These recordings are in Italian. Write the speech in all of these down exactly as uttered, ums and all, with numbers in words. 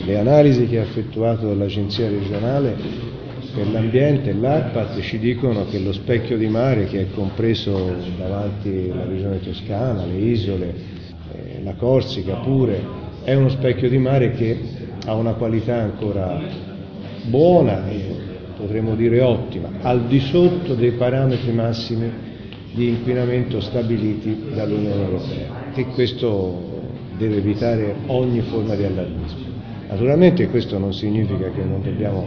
le analisi che ha effettuato l'Agenzia regionale per l'ambiente e l'ARPAT ci dicono che lo specchio di mare, che è compreso davanti alla regione Toscana, le isole, eh, la Corsica pure, è uno specchio di mare che ha una qualità ancora buona e potremmo dire ottima, al di sotto dei parametri massimi di inquinamento stabiliti dall'Unione Europea, e questo deve evitare ogni forma di allarmismo. Naturalmente questo non significa che non dobbiamo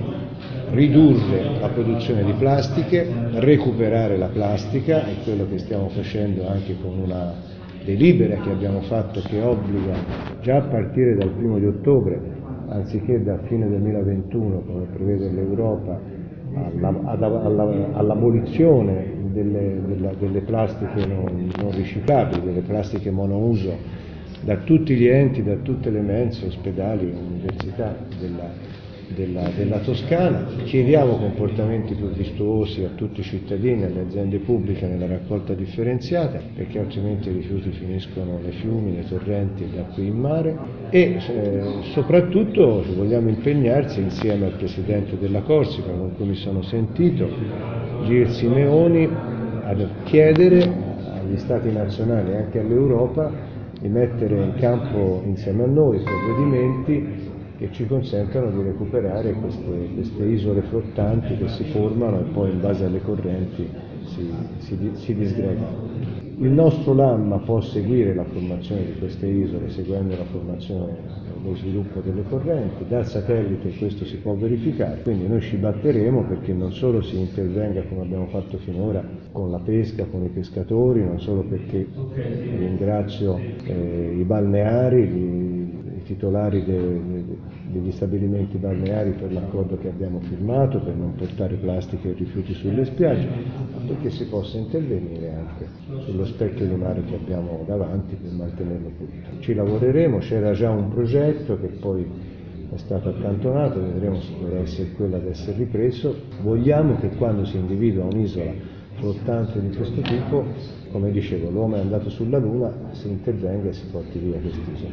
ridurre la produzione di plastiche, recuperare la plastica, è quello che stiamo facendo anche con una delibera che abbiamo fatto che obbliga già a partire dal primo di ottobre, anziché da fine duemilaventuno come prevede l'Europa, alla, alla, all'abolizione delle, della, delle plastiche non, non riciclabili, delle plastiche monouso, da tutti gli enti, da tutte le mense, ospedali, università della, della, della Toscana. Chiediamo comportamenti più virtuosi a tutti i cittadini, alle aziende pubbliche nella raccolta differenziata, perché altrimenti i rifiuti finiscono nei fiumi, nei torrenti e da qui in mare, e eh, soprattutto vogliamo impegnarsi insieme al Presidente della Corsica, con cui mi sono sentito, Gil Simeoni, a chiedere agli Stati nazionali e anche all'Europa di mettere in campo insieme a noi provvedimenti che ci consentano di recuperare queste, queste isole flottanti che si formano e poi in base alle correnti si, si, si disgregano. Il nostro Lamma può seguire la formazione di queste isole seguendo la formazione e lo sviluppo delle correnti, dal satellite questo si può verificare, quindi noi ci batteremo perché non solo si intervenga come abbiamo fatto finora con la pesca, con i pescatori, non solo perché ringrazio eh, i balneari, i, i titolari de, de, degli stabilimenti balneari per l'accordo che abbiamo firmato per non portare plastiche e rifiuti sulle spiagge, ma perché si possa intervenire anche sullo specchio di mare che abbiamo davanti per mantenerlo pulito. Ci lavoreremo, c'era già un progetto che poi è stato accantonato, vedremo se dovrà essere quello ad essere ripreso. Vogliamo che quando si individua un'isola flottante di questo tipo, come dicevo, l'uomo è andato sulla Luna, si intervenga e si porti via quest'isola.